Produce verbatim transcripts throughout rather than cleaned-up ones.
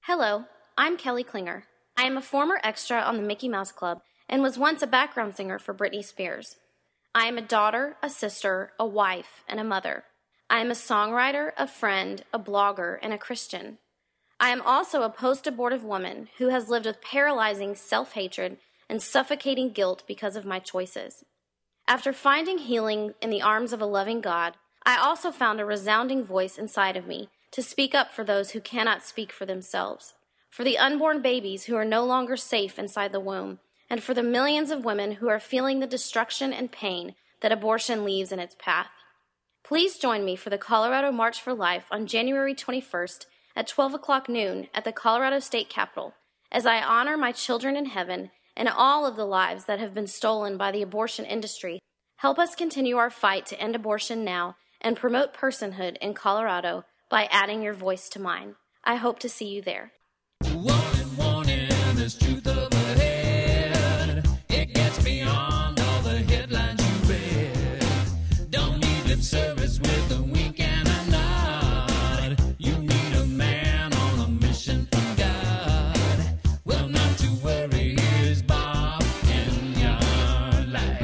Hello, I'm Kelly Klinger. I am a former extra on the Mickey Mouse Club and was once a background singer for Britney Spears. I am a daughter, a sister, a wife, and a mother. I am a songwriter, a friend, a blogger, and a Christian. I am also a post-abortive woman who has lived with paralyzing self-hatred and suffocating guilt because of my choices. After finding healing in the arms of a loving God, I also found a resounding voice inside of me to speak up for those who cannot speak for themselves, for the unborn babies who are no longer safe inside the womb, and for the millions of women who are feeling the destruction and pain that abortion leaves in its path. Please join me for the Colorado March for Life on January twenty-first at twelve o'clock noon at the Colorado State Capitol, as I honor my children in heaven and all of the lives that have been stolen by the abortion industry. Help us continue our fight to end abortion now and promote personhood in Colorado by adding your voice to mine. I hope to see you there. Warning, warning, there's truth overhead. It gets beyond all the headlines you read. Don't need lip service with a wink and a nod. You need a man on a mission from God. Well, not to worry, here's Bob in your life.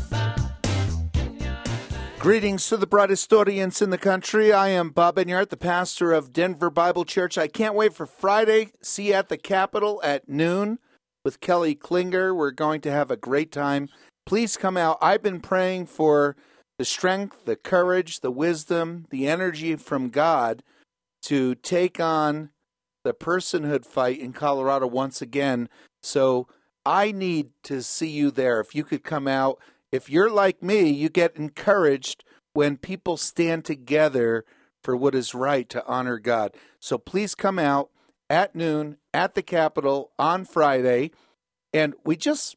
Greetings to the brightest audience in the country. I am Bob Enyart, the pastor of Denver Bible Church. I can't wait for Friday. See you at the Capitol at noon with Kelly Klinger. We're going to have a great time. Please come out. I've been praying for the strength, the courage, the wisdom, the energy from God to take on the personhood fight in Colorado once again. So I need to see you there. If you could come out. If you're like me, you get encouraged when people stand together for what is right to honor God. So please come out at noon at the Capitol on Friday. And we just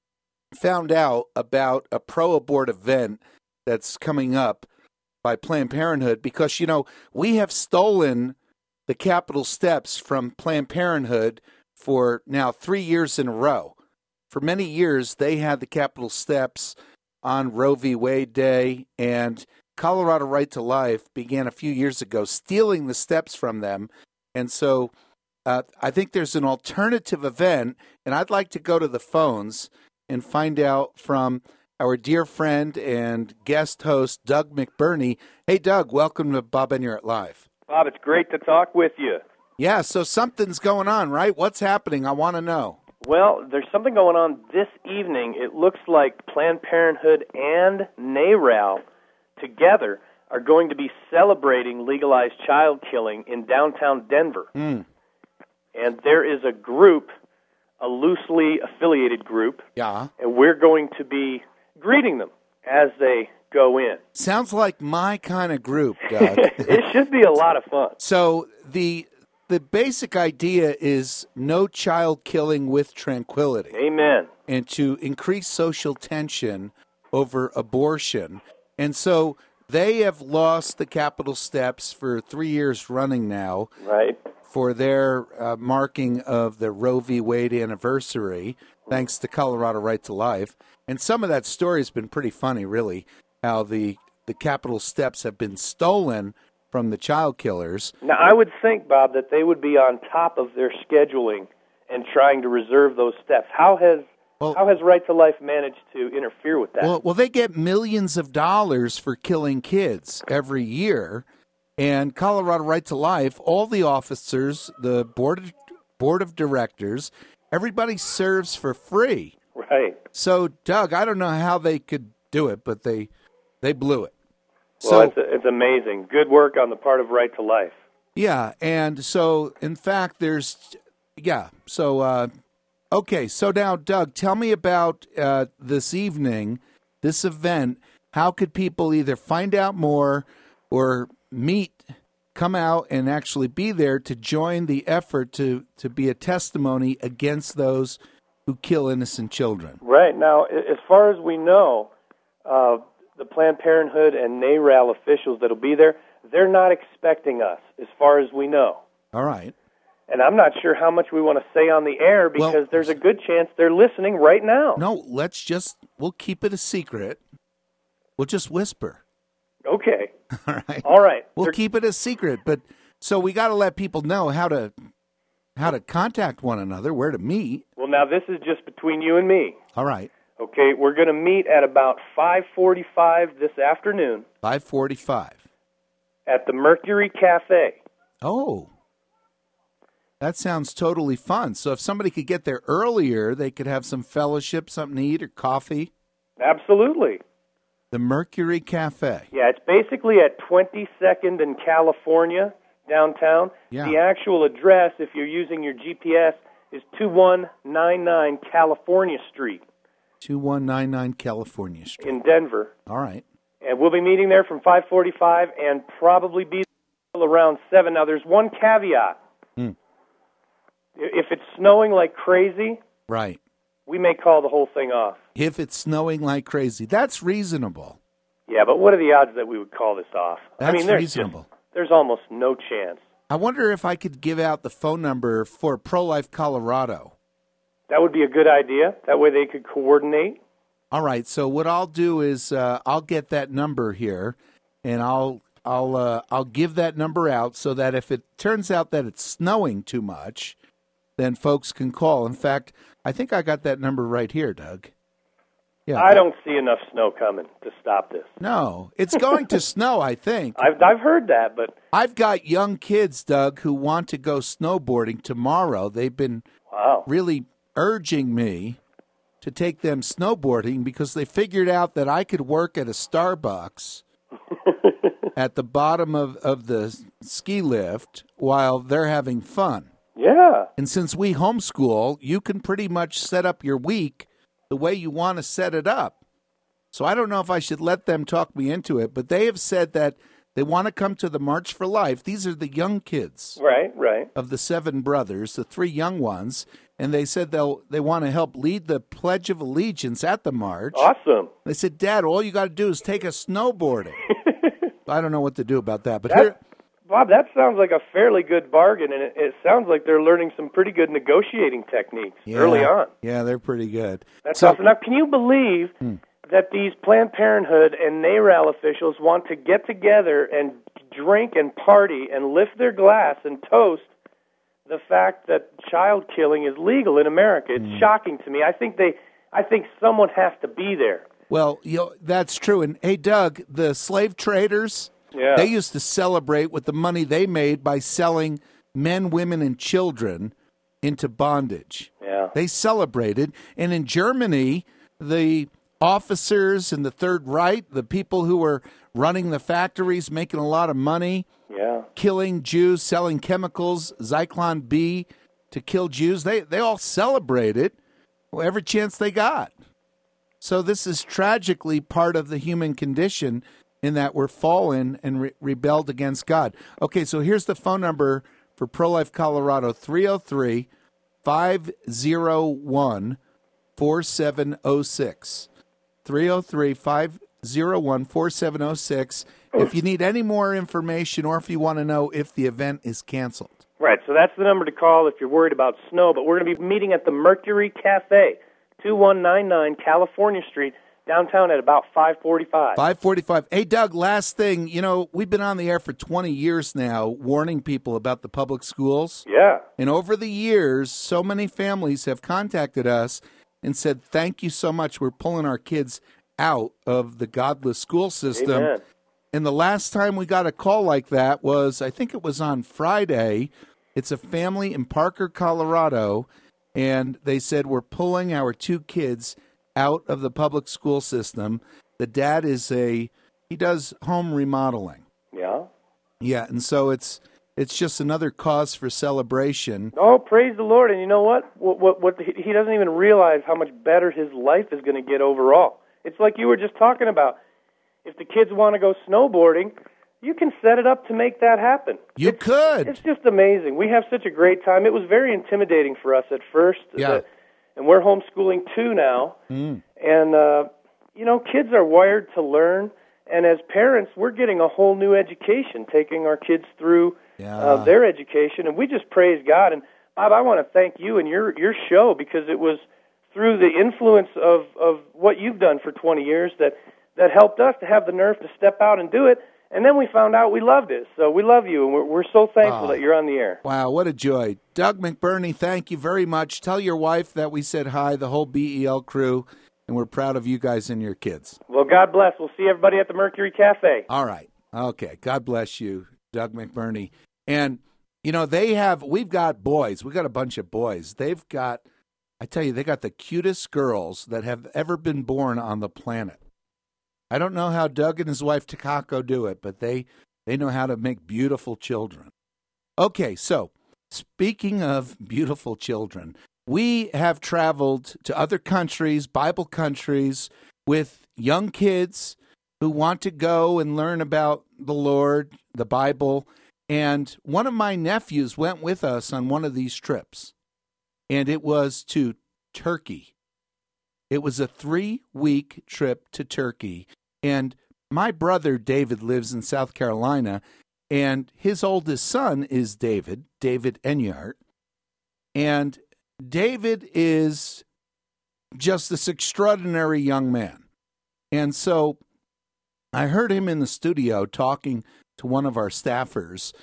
found out about a pro-abort event that's coming up by Planned Parenthood because, you know, we have stolen the Capitol steps from Planned Parenthood for now three years in a row. For many years, they had the Capitol steps on Roe v. Wade Day, and Colorado Right to Life began a few years ago stealing the steps from them. And so uh, I think there's an alternative event, and I'd like to go to the phones and find out from our dear friend and guest host, Doug McBurney. Hey, Doug, welcome to Bob Enyart Live. Bob, it's great to talk with you. Yeah, so something's going on, right? What's happening? I want to know. Well, there's something going on this evening. It looks like Planned Parenthood and NARAL together are going to be celebrating legalized child killing in downtown Denver. Mm. And there is a group, a loosely affiliated group, Yeah. and we're going to be greeting them as they go in. Sounds like my kind of group, Doug. It should be a lot of fun. So the the basic idea is no child killing with tranquility. Amen. And to increase social tension over abortion. And so they have lost the Capitol steps for three years running now. Right. For their uh, marking of the Roe v. Wade anniversary, thanks to Colorado Right to Life. And some of that story has been pretty funny, really, how the, the Capitol steps have been stolen from the child killers. Now, I would think, Bob, that they would be on top of their scheduling and trying to reserve those steps. How has well, how has Right to Life managed to interfere with that? Well, well, they get millions of dollars for killing kids every year. And Colorado Right to Life, all the officers, the board of, board of directors, everybody serves for free. Right. So, Doug, I don't know how they could do it, but they they blew it. Well, so, it's, it's amazing. Good work on the part of Right to Life. Yeah, and so, in fact, there's, yeah, so, uh, okay, so now, Doug, tell me about uh, this evening, this event. How could people either find out more or meet, come out and actually be there to join the effort to, to be a testimony against those who kill innocent children? Right. Now, as far as we know, uh, the Planned Parenthood and NARAL officials that will be there, they're not expecting us, as far as we know. All right. And I'm not sure how much we want to say on the air because well, there's a good chance they're listening right now. No, let's just, we'll keep it a secret. We'll just whisper. Okay. All right. All right. We'll They're... keep it a secret, but so we got to let people know how to how to contact one another, where to meet. Well, now this is just between you and me. All right. Okay, we're going to meet at about five forty-five this afternoon five forty-five. at the Mercury Cafe. Oh. That sounds totally fun. So if somebody could get there earlier, they could have some fellowship, something to eat, or coffee. Absolutely. The Mercury Cafe. Yeah, it's basically at twenty-second in California, downtown. Yeah. The actual address, if you're using your G P S, is two one nine nine California Street two one nine nine California Street. in Denver. All right. And we'll be meeting there from five forty-five and probably be there around seven. Now, there's one caveat. Hmm. If it's snowing like crazy, Right. we may call the whole thing off. If it's snowing like crazy, that's reasonable. Yeah, but what are the odds that we would call this off? That's I mean, there's reasonable. Just, there's almost no chance. I wonder if I could give out the phone number for Pro-Life Colorado. That would be a good idea. That way they could coordinate. All right. So what I'll do is uh, I'll get that number here, and I'll I'll uh, I'll give that number out so that if it turns out that it's snowing too much, then folks can call. In fact, I think I got that number right here, Doug. Yeah. I don't see enough snow coming to stop this. No, it's going to snow, I think. I've I've heard that, but I've got young kids, Doug, who want to go snowboarding tomorrow. They've been wow. really urging me to take them snowboarding because they figured out that I could work at a Starbucks at the bottom of, of the ski lift while they're having fun. Yeah. And since we homeschool, you can pretty much set up your week the way you want to set it up. So I don't know if I should let them talk me into it, but they have said that they want to come to the March for Life. These are the young kids Right, right. of the seven brothers, the three young ones, and they said they'll they want to help lead the Pledge of Allegiance at the march. Awesome. They said, Dad, all you got to do is take us snowboarding. I don't know what to do about that, but That- here, Bob, that sounds like a fairly good bargain, and it, it sounds like they're learning some pretty good negotiating techniques yeah, early on. yeah, they're pretty good. That's So- awesome. Now, can you believe Hmm. that these Planned Parenthood and NARAL officials want to get together and drink and party and lift their glass and toast the fact that child killing is legal in America? It's Hmm. shocking to me. I think they, I think someone has to be there. Well, you know, that's true. And hey, Doug, the slave traders, Yeah. they used to celebrate with the money they made by selling men, women, and children into bondage. Yeah. They celebrated. And in Germany, the officers in the Third Reich, the people who were running the factories, making a lot of money, Yeah. killing Jews, selling chemicals, Zyklon B to kill Jews, they, they all celebrated every chance they got. So this is tragically part of the human condition in that we're fallen and re- rebelled against God. Okay, so here's the phone number for Pro-Life Colorado, three oh three, five oh one, four seven oh six. three oh three, five oh one, four seven oh six. If you need any more information or if you want to know if the event is canceled. Right, so that's the number to call if you're worried about snow. But we're going to be meeting at the Mercury Cafe, two one nine nine California Street, downtown at about five forty-five. five forty-five. Hey, Doug, last thing. You know, we've been on the air for twenty years now warning people about the public schools. Yeah. And over the years, so many families have contacted us and said, thank you so much. We're pulling our kids out of the godless school system. Amen. And the last time we got a call like that was, I think it was on Friday. It's a family in Parker, Colorado, and they said, we're pulling our two kids out of the public school system. The dad is a, he does home remodeling. Yeah. Yeah, and so it's it's just another cause for celebration. Oh, praise the Lord. And you know what? What, what, what the, he doesn't even realize how much better his life is going to get overall. It's like you were just talking about. If the kids want to go snowboarding, you can set it up to make that happen. You it's, could. It's just amazing. We have such a great time. It was very intimidating for us at first. Yeah. That, and we're homeschooling two now. Mm. And, uh, you know, kids are wired to learn. And as parents, we're getting a whole new education, taking our kids through Yeah. uh, their education. And we just praise God. And, Bob, I want to thank you and your, your show because it was through the influence of, of what you've done for twenty years that, that helped us to have the nerve to step out and do it. And then we found out we loved it. So we love you, and we're, we're so thankful Oh. that you're on the air. Wow, what a joy. Doug McBurney, thank you very much. Tell your wife that we said hi, the whole B E L crew, and we're proud of you guys and your kids. Well, God bless. We'll see everybody at the Mercury Cafe. All right. Okay. God bless you, Doug McBurney. And, you know, they have, we've got boys. We've got a bunch of boys. They've got, I tell you, they got the cutest girls that have ever been born on the planet. I don't know how Doug and his wife Takako do it, but they, they know how to make beautiful children. Okay, so speaking of beautiful children, we have traveled to other countries, Bible countries, with young kids who want to go and learn about the Lord, the Bible. And one of my nephews went with us on one of these trips, and it was to Turkey. It was a three-week trip to Turkey. And my brother David lives in South Carolina, and his oldest son is David, David Enyart. And David is just this extraordinary young man. And so I heard him in the studio talking to one of our staffers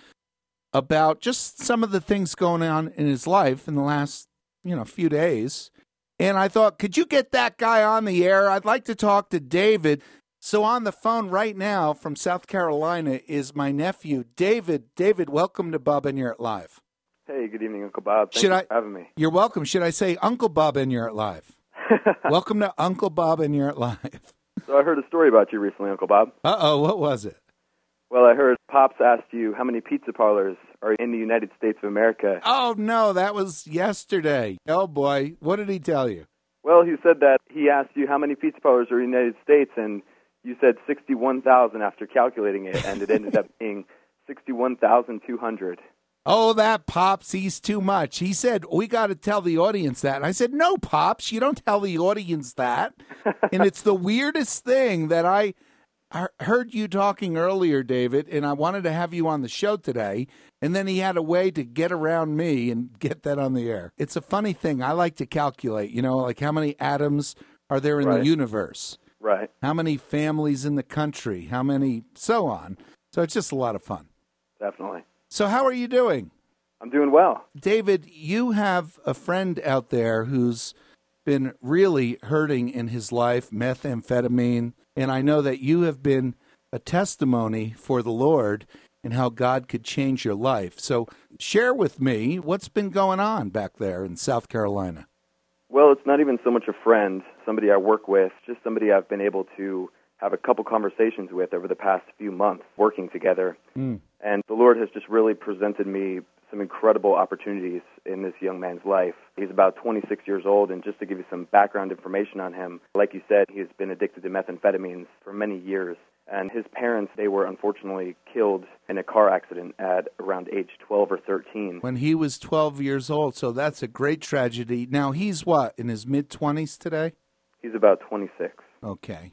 about just some of the things going on in his life in the last, you know, few days. And I thought, could you get that guy on the air? I'd like to talk to David. So on the phone right now from South Carolina is my nephew, David. David, welcome to Bob and Enyart Live. Hey, good evening, Uncle Bob. Thank Should you I- for having me. You're welcome. Should I say Uncle Bob and Enyart Live? Welcome to Uncle Bob and Enyart Live. So I heard a story about you recently, Uncle Bob. Uh-oh, what was it? Well, I heard Pops asked you how many pizza parlors are in the United States of America. Oh, no, that was yesterday. Oh, boy. What did he tell you? Well, he said that he asked you how many pizza parlors are in the United States, and you said sixty-one thousand after calculating it, and it ended up being sixty-one thousand two hundred. Oh, that Pops, he's too much. He said, we got to tell the audience that. And I said, no, Pops, you don't tell the audience that. And it's the weirdest thing that I I heard you talking earlier, David, and I wanted to have you on the show today. And then he had a way to get around me and get that on the air. It's a funny thing. I like to calculate, you know, like how many atoms are there in Right. the universe? Right. How many families in the country? How many, so on. So it's just a lot of fun. Definitely. So how are you doing? I'm doing well. David, you have a friend out there who's been really hurting in his life, methamphetamine, and I know that you have been a testimony for the Lord and how God could change your life. So share with me what's been going on back there in South Carolina. Well, it's not even so much a friend, somebody I work with, just somebody I've been able to have a couple conversations with over the past few months working together. Mm. And the Lord has just really presented me some incredible opportunities in this young man's life. He's about twenty-six years old, and just to give you some background information on him, like you said, he's been addicted to methamphetamines for many years. And his parents, they were unfortunately killed in a car accident at around age twelve or thirteen. When he was twelve years old, so that's a great tragedy. Now, he's what, in his mid-twenties today? He's about twenty-six. Okay.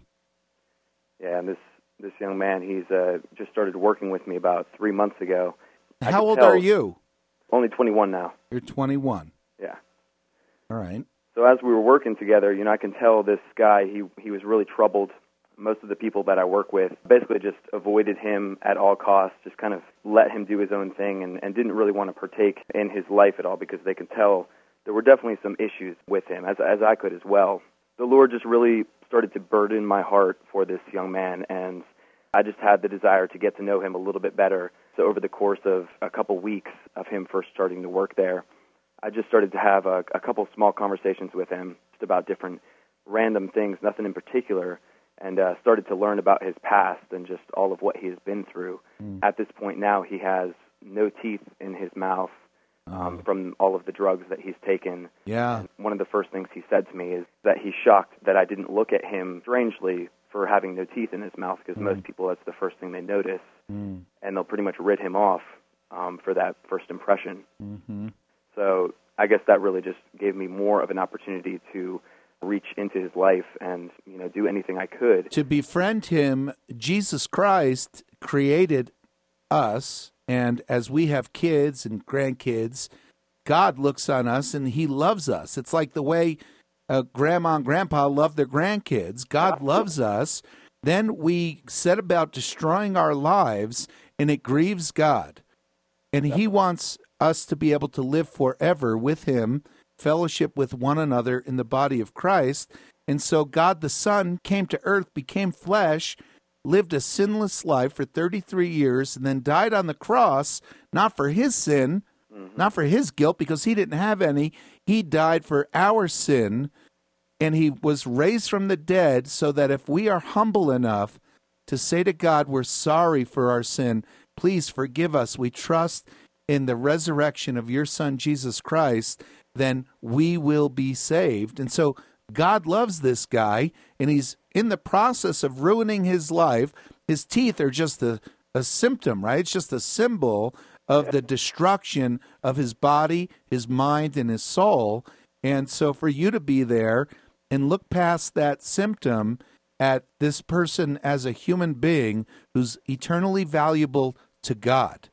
Yeah, and this, this young man, he's uh, just started working with me about three months ago. I How could old tell- are you? Only twenty-one now. You're twenty-one. Yeah. All right. So as we were working together, you know, I can tell this guy, he he was really troubled. Most of the people that I work with basically just avoided him at all costs, just kind of let him do his own thing and, and didn't really want to partake in his life at all because they could tell there were definitely some issues with him, as as I could as well. The Lord just really started to burden my heart for this young man, and I just had the desire to get to know him a little bit better. So over the course of a couple weeks of him first starting to work there, I just started to have a, a couple small conversations with him just about different random things, nothing in particular, and uh, started to learn about his past and just all of what he has been through. Mm. At this point now, he has no teeth in his mouth um, oh. from all of the drugs that he's taken. Yeah. And one of the first things he said to me is that he's shocked that I didn't look at him strangely for having no teeth in his mouth, because mm. most people, that's the first thing they notice, mm. and they'll pretty much rid him off um, for that first impression. Mm-hmm. So I guess that really just gave me more of an opportunity to reach into his life and, you know, do anything I could. To befriend him, Jesus Christ created us, and as we have kids and grandkids, God looks on us and he loves us. It's like the way uh, grandma and grandpa love their grandkids. God loves us. then we set about destroying our lives, and it grieves God. And he wants us to be able to live forever with him, fellowship with one another in the body of Christ. And so God the Son came to earth, became flesh, lived a sinless life for thirty-three years, and then died on the cross, not for his sin, mm-hmm. not for his guilt, because he didn't have any. He died for our sin, and he was raised from the dead so that if we are humble enough to say to God, we're sorry for our sin, please forgive us, we trust in the resurrection of your Son, Jesus Christ, then we will be saved. And so God loves this guy, and he's in the process of ruining his life. His teeth are just a, a symptom, right? It's just a symbol of the destruction of his body, his mind, and his soul. And so for you to be there and look past that symptom at this person as a human being who's eternally valuable to God.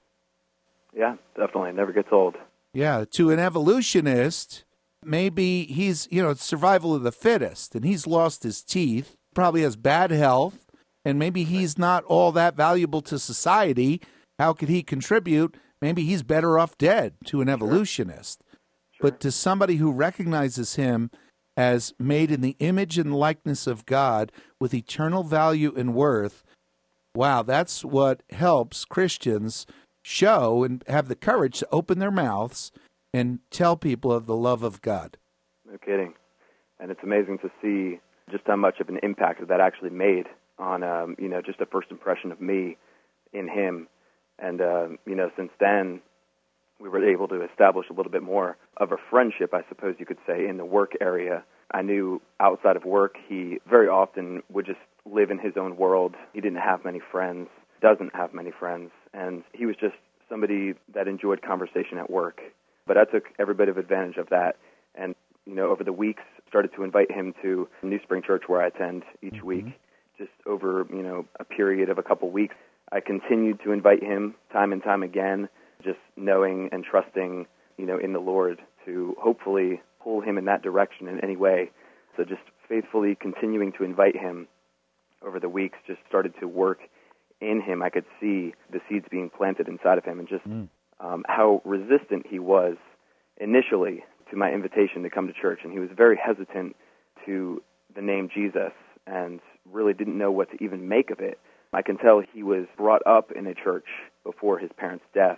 Yeah, definitely. It never gets old. Yeah, to an evolutionist, maybe he's, you know, it's survival of the fittest, and he's lost his teeth, probably has bad health, and maybe he's not all that valuable to society. How could he contribute? Maybe he's better off dead to an evolutionist. Sure. Sure. But to somebody who recognizes him as made in the image and likeness of God with eternal value and worth, wow, that's what helps Christians show and have the courage to open their mouths and tell people of the love of God. No kidding. And it's amazing to see just how much of an impact that, that actually made on, um, you know, just a first impression of me in him. And, um, you know, since then, we were able to establish a little bit more of a friendship, I suppose you could say, in the work area. I knew outside of work, he very often would just live in his own world. He didn't have many friends, doesn't have many friends, and he was just somebody that enjoyed conversation at work. But I took every bit of advantage of that, and, you know, over the weeks, started to invite him to New Spring Church, where I attend each mm-hmm. week. Just over, you know, a period of a couple weeks, I continued to invite him time and time again, just knowing and trusting, you know, in the Lord to hopefully pull him in that direction in any way. So just faithfully continuing to invite him over the weeks just started to work in him. I could see the seeds being planted inside of him, and just mm. um, how resistant he was initially to my invitation to come to church. And he was very hesitant to the name Jesus and really didn't know what to even make of it. I can tell he was brought up in a church before his parents' death,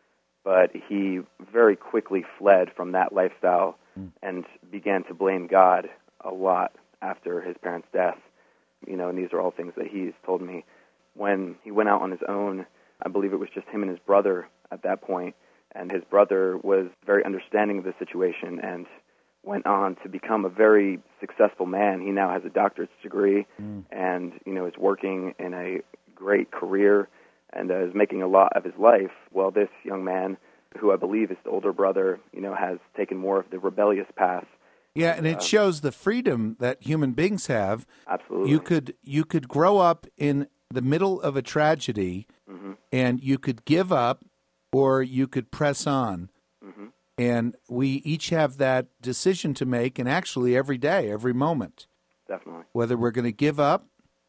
but he very quickly fled from that lifestyle mm. and began to blame God a lot after his parents' death. You know, and these are all things that he's told me. When he went out on his own, I believe it was just him and his brother at that point, and his brother was very understanding of the situation and went on to become a very successful man. He now has a doctorate degree mm. and, you know, is working in a great career and uh, is making a lot of his life. Well, this young man, who I believe is the older brother, you know, has taken more of the rebellious path. Yeah, and it uh, shows the freedom that human beings have. Absolutely. You could you could grow up in the middle of a tragedy, mm-hmm. and you could give up, or you could press on. Mm-hmm. And we each have that decision to make, and actually every day, every moment. Definitely. Whether we're going to give up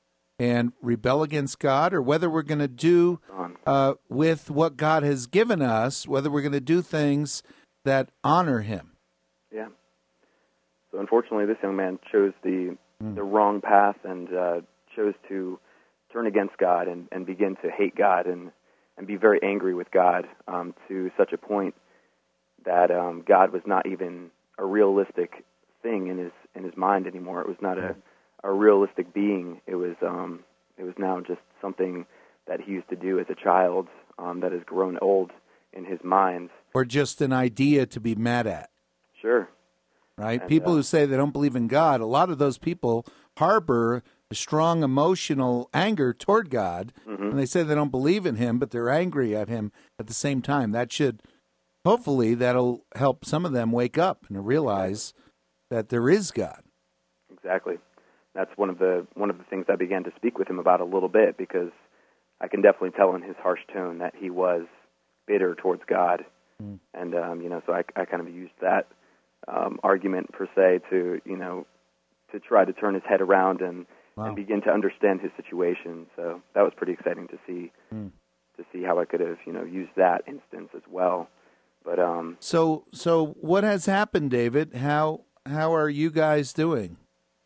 and rebel against God, or whether we're going to do uh, with what God has given us, whether we're going to do things that honor him. Yeah. So unfortunately, this young man chose the mm. the wrong path and uh, chose to turn against God and, and begin to hate God and, and be very angry with God um, to such a point that um, God was not even a realistic thing in his in his mind anymore. It was not a, a realistic being. It was um, it was now just something that he used to do as a child um, that has grown old in his mind. Or just an idea to be mad at. Sure. Right? And, people uh, who say they don't believe in God, a lot of those people harbor a strong emotional anger toward God, mm-hmm. and they say they don't believe in him, but they're angry at him at the same time. That should, hopefully, that'll help some of them wake up and realize that there is God. Exactly. That's one of the one of the things I began to speak with him about a little bit, because I can definitely tell in his harsh tone that he was bitter towards God, mm. and um, you know, so I, I kind of used that um, argument per se to you know to try to turn his head around and Wow. and begin to understand his situation. So that was pretty exciting to see Mm. to see how I could have, you know, used that instance as well. But um, So, so what has happened, David? How how are you guys doing?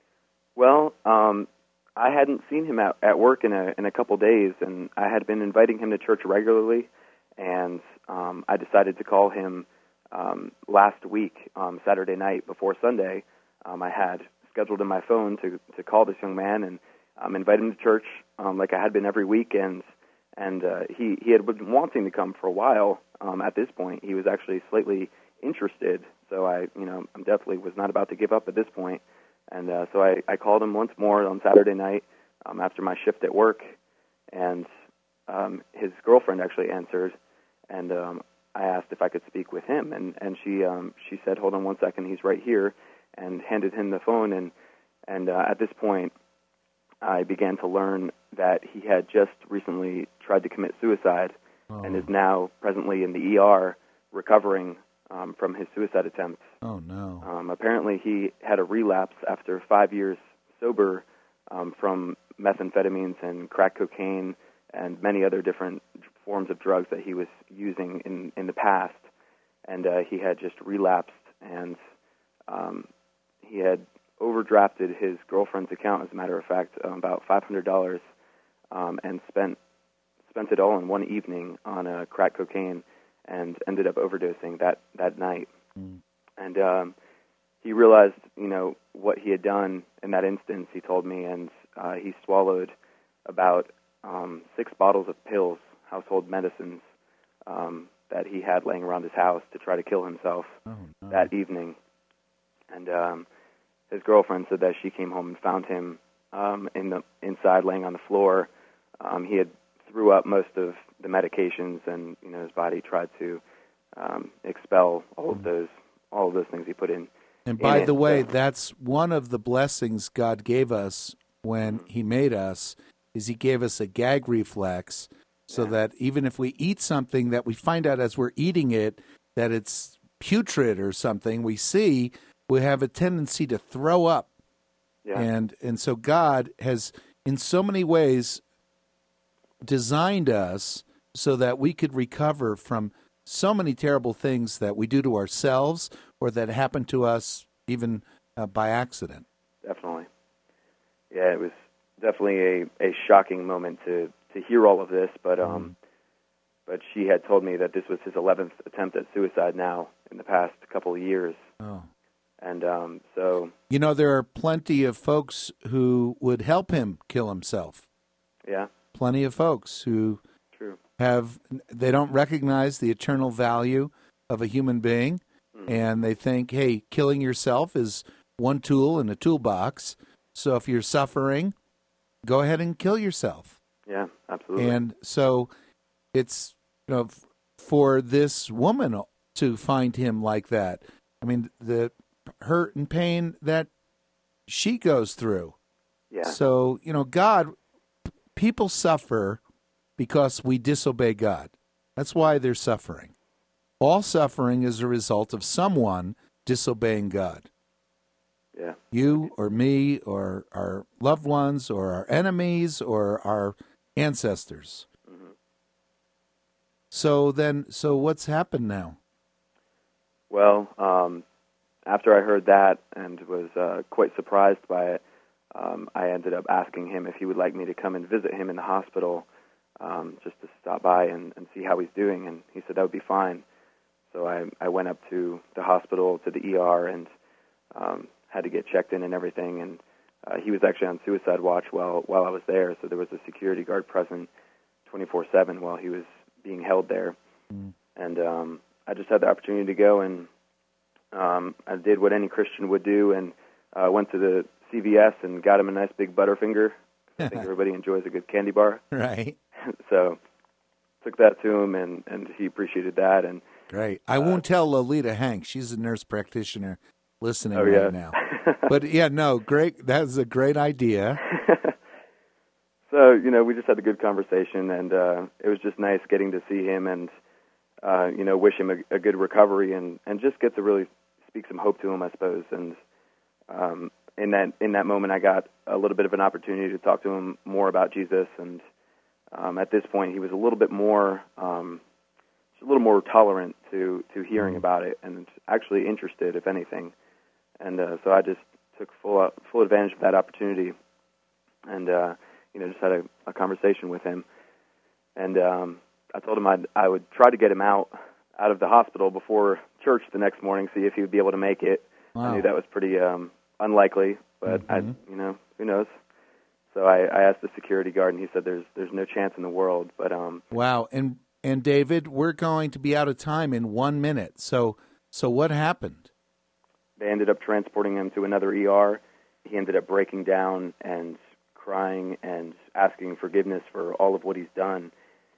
well, um, I hadn't seen him at, at work in a in a couple days, and I had been inviting him to church regularly, and um, I decided to call him um, last week, um, Saturday night before Sunday. Um, I had scheduled in my phone to to call this young man and um, invite him to church, um, like I had been every weekend. And uh, he he had been wanting to come for a while. Um, at this point, he was actually slightly interested. So I, you know, I'm definitely was not about to give up at this point. And uh, so I, I called him once more on Saturday night um, after my shift at work, and um, his girlfriend actually answered, and um, I asked if I could speak with him, and and she um, she said, "Hold on one second, he's right here," and handed him the phone. And and uh, at this point, I began to learn that he had just recently tried to commit suicide Oh. and is now presently in the E R recovering um, from his suicide attempt. Oh no! Um, apparently, he had a relapse after five years sober um, from methamphetamines and crack cocaine and many other different forms of drugs that he was using in, in the past. And uh, he had just relapsed, and um, he had overdrafted his girlfriend's account, as a matter of fact, um, about five hundred dollars, um, and spent spent it all in one evening on uh, crack cocaine, and ended up overdosing that, that night. Mm. And um, he realized, you know, what he had done in that instance, he told me, and uh, he swallowed about um, six bottles of pills, household medicines, um, that he had laying around his house to try to kill himself Oh no! that evening. And um, his girlfriend said that she came home and found him um, in the inside, laying on the floor. Um, he had threw up most of the medications, and you know his body tried to um, expel all of those all of those things he put in. And in by it. the way, So- that's one of the blessings God gave us when He made us. Is He gave us a gag reflex, so Yeah. that even if we eat something that we find out as we're eating it that it's putrid or something, we see we have a tendency to throw up. yeah, And and so God has, in so many ways, designed us so that we could recover from so many terrible things that we do to ourselves or that happen to us even uh, by accident. definitely. Yeah, it was definitely a, a shocking moment to, to hear all of this, but um, but she had told me that this was his eleventh attempt at suicide now in the past couple of years, Oh. and um, so You know, there are plenty of folks who would help him kill himself. yeah, Plenty of folks who true. have, they don't recognize the eternal value of a human being, and they think, hey, killing yourself is one tool in a toolbox. So if you're suffering, go ahead and kill yourself. Yeah, absolutely. And so it's, you know, f- for this woman to find him like that. I mean, the hurt and pain that she goes through. yeah, So, you know, God, people suffer because we disobey God. That's why they're suffering. All suffering is a result of someone disobeying God. yeah, You or me or our loved ones or our enemies or our ancestors. Mhm. So then, so what's happened now? Well, um, after I heard that and was uh, quite surprised by it, um, I ended up asking him if he would like me to come and visit him in the hospital, um, just to stop by and, and see how he's doing, and he said that would be fine. So I, I went up to the hospital, to the E R, and um, had to get checked in and everything, and uh, he was actually on suicide watch while, while I was there, so there was a security guard present twenty-four seven while he was being held there. Mm. And um, I just had the opportunity to go, and um, I did what any Christian would do, and uh, went to the C V S and got him a nice big Butterfinger. I think everybody enjoys a good candy bar. Right. So took that to him, and, and he appreciated that. And Great. I won't tell Lolita Hank. She's a nurse practitioner listening oh, right yeah. now. But yeah, no, great. That's a great idea. So, you know, we just had a good conversation, and uh, it was just nice getting to see him and, uh, you know, wish him a, a good recovery and, and just get to really speak some hope to him, I suppose. And um, in that in that moment, I got a little bit of an opportunity to talk to him more about Jesus, and um, at this point, he was a little bit more, um, a little more tolerant to, to hearing about it, and actually interested, if anything. And uh, so I just took full full advantage of that opportunity, and uh, you know, just had a, a conversation with him. And um, I told him I'd, I would try to get him out out of the hospital before church the next morning, see if he would be able to make it. Wow. I knew that was pretty um, unlikely, but mm-hmm. I, you know, who knows? So I, I asked the security guard, and he said there's there's no chance in the world. But um, wow, and and David, we're going to be out of time in one minute. So so what happened? They ended up transporting him to another E R. He ended up breaking down and crying and asking forgiveness for all of what he's done.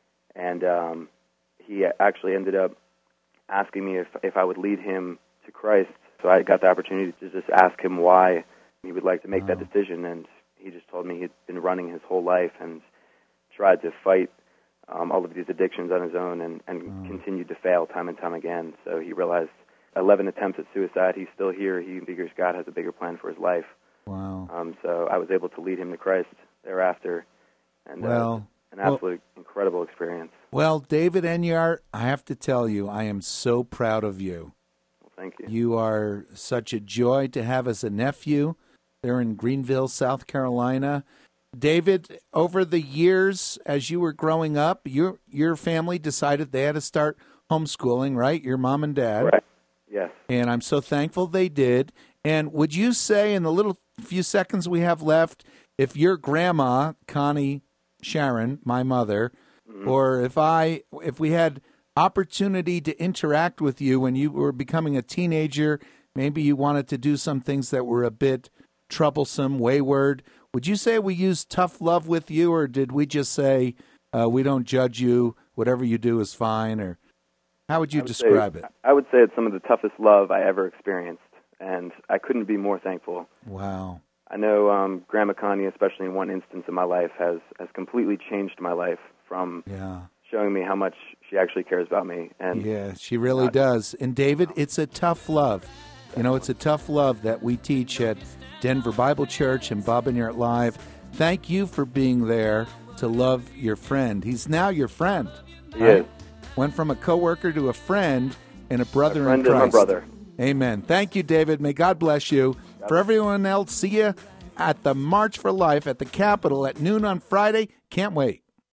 And um, he actually ended up asking me if, if I would lead him to Christ. So I got the opportunity to just ask him why he would like to make wow. that decision. And he just told me he'd been running his whole life and tried to fight um, all of these addictions on his own and, and wow. continued to fail time and time again. So he realized eleven attempts at suicide, he's still here. He figures God has a bigger plan for his life. Wow. Um, so I was able to lead him to Christ thereafter. And well, uh, an absolute well, incredible experience. Well, David Enyart, I have to tell you, I am so proud of you. Well, thank you. You are such a joy to have as a nephew. They're in Greenville, South Carolina. David, over the years, as you were growing up, your your family decided they had to start homeschooling, right? Your mom and dad. Right. Yes. And I'm so thankful they did. And would you say, in the little few seconds we have left, if your grandma, Connie Sharon, my mother, mm-hmm. or if I, if we had opportunity to interact with you when you were becoming a teenager, maybe you wanted to do some things that were a bit troublesome, wayward, would you say we used tough love with you, or did we just say uh, we don't judge you, whatever you do is fine, or how would you would describe say, it? I would say it's some of the toughest love I ever experienced, and I couldn't be more thankful. Wow. I know um, Grandma Connie, especially in one instance in my life, has, has completely changed my life from yeah. showing me how much she actually cares about me. And yeah, she really not, does. And David, it's a tough love. You know, it's a tough love that we teach at Denver Bible Church and Bob Enyart Live. Thank you for being there to love your friend. He's now your friend. He right? is. Went from a coworker to a friend and a brother a friend in Christ. And my brother. Amen. Thank you, David. May God bless you. God for everyone else, see you at the March for Life at the Capitol at noon on Friday. Can't wait.